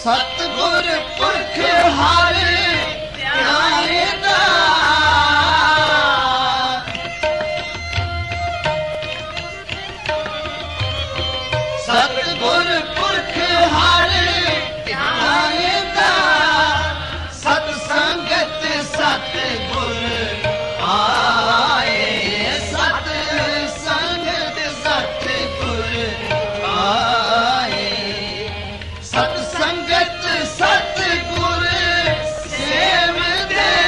ਸਤਿਗੁਰ ਪੁਰਖ ਹਰ ਧਿਆਨ ਦਾ ਸਤਿਗੁਰ ਪੁਰਖ ਹਰ ਧਿਆਨ ਦਾ ਸਤ ਸੰਗਤ ਸਤਿਗੁਰ ਆਏ ਸਤ ਸੰਗਤ ਸਤਿਗੁਰ ਆਏ ਸਤ ਸੰਗਤ ਸਤਿਗੁਰ ਸੇਵਦੇ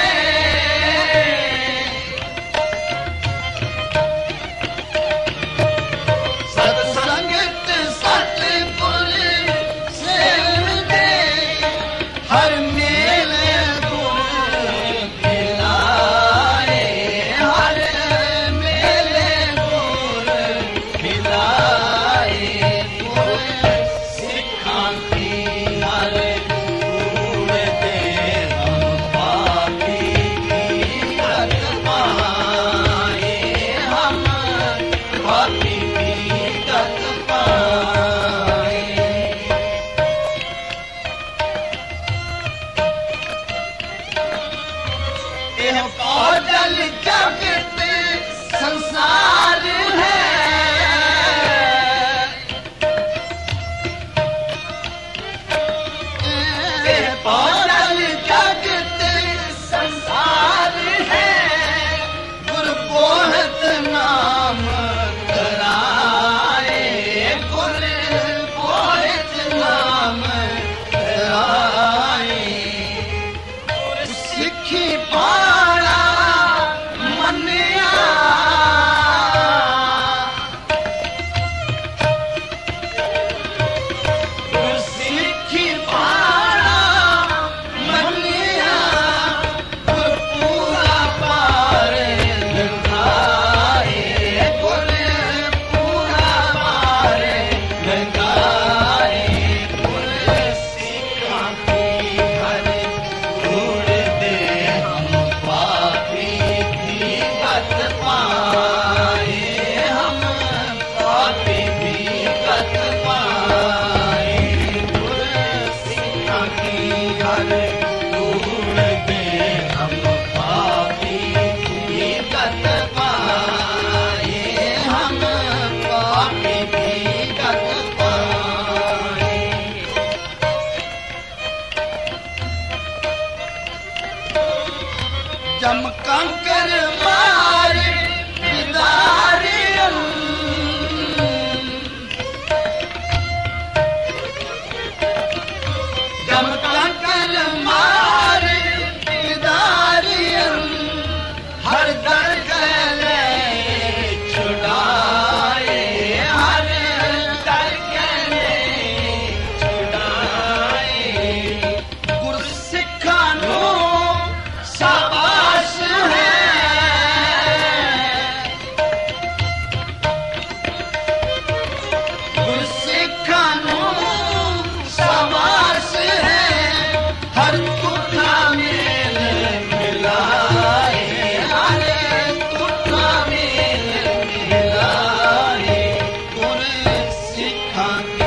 ਸਤ ਸੰਗਤ ਸਤਿਗੁਰ ਸੇਵਦੇ ਹਰ ਮੇਲ ਗੁਰ ਮਿਲਾਏ ਹਰ ਮੇਲ ਗੁਰ ਮਿਲਾਏ ਗੁਰ ਸਿੱਖਾਂ ਕੀ ਹਰ ਗੁਰ ਦੇ ਹਮ ਪਾਪੀ ਕੀ ਹਰ ਪਾਏ ਹਮ ਪਾਪੀ ਕੀ ਗਤ ਪਾਏ ਇਹ ਪਾਗਲ ਜਗਤ ਸੰਸਾਰ ਹੈ ਇਹ ਪਾਗਲ ਜਗਤ ਸੰਸਾਰ ਹੈ ਗੁਰ ਬੋਹਤ ਨਾਮ ਕਰਾਏ ਗੁਰ ਬੋਹਤ ਨਾਮ ਕਰਾਏ ਗੁਰ ਸਿੱਖੀ ਪਾਣਾ ਮੰਨਿਆ ਗੁਰ ਸਿੱਖੀ ਪਾਣਾ ਮੰਨਿਆ ਗੁਰ ਪੂਰਾ ਪਾਰ ਲੰਘਾਏ ਗੁਰ ਪੂਰਾ ਪਾਰ ਲੰਘਾਏ ਗੁਰ ਸਿੱਖਾਂ ਕੀ ਹਰ ਗੁਰ ਦੇ ਹਮ ਪਾਪੀ ਕੀ ਗਤ ਪਾਏ ਹਮ ਪਾਪੀ ਕੀ ਗਤ ਪਾਏ ਗੁਰ ਸਿੱਖਾਂ ਕੀ ਹਰ ਗੁਰ ਦੇ ਹਮ ਪਾਪੀ ਕੀ ਗਤ ਪਾਏ ਹਮ ਪਾਪੀ ਕੀ ਗਤ ਪਾਏ ਜਮ ਕੰਕਰ ਮਾਰ ਬਿਦਾਰਿਯੰ ਜਮ ਕੰਕਰ ਮਾਰ ਬਿਦਾਰਿਯੰ ਹਰ ਦਰ ਗਲੇ ਛੁਡਾਏ ਹਰ ਦਰ ਗਲੇ ਛੁਡਾਏ ਗੁਰ ਸਿੱਖਾਂ ਨੂੰ ਸ਼ਾਬਾਸ਼ ਹੈ ਗੁਰ ਸਿੱਖਾਂ ਨੂੰ ਸ਼ਾਬਾਸ਼ ਹੈ ਹਰ ਤੁਠਾ ਮੇਲ ਮਿਲਾਏ ਹਰ ਤੁਠਾ ਮੇਲ ਮਿਲਾਏ ਗੁਰ ਸਿੱਖਾਂ